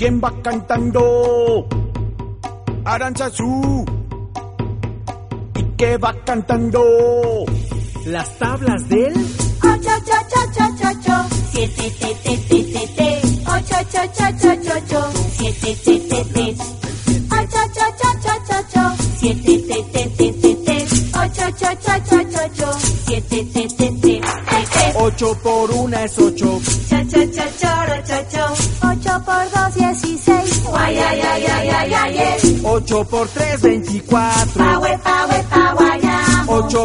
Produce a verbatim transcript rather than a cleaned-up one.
¿Quién va cantando? Aranzazú. ¿Y qué va cantando? Las tablas del ocho, ocho, ocho, ocho, ocho, siete, te, te, te, te, te, ocho, ocho, ocho, ocho, ocho, siete, te, te, te, ocho, ocho, ocho, ocho, ocho, siete, te, te, te, te, te, ocho, ocho, ocho, ocho, ocho, siete, te, te, te, te, te. Ocho por una es ocho. Cha, cha, cha, choro, cho, cho. Ocho por dos, dieciséis. Guay, ay, ay, ay, ay, ay, ay. Ocho por tres, veinticuatro. Pa, we, pa, we, pa, guayamo. Ocho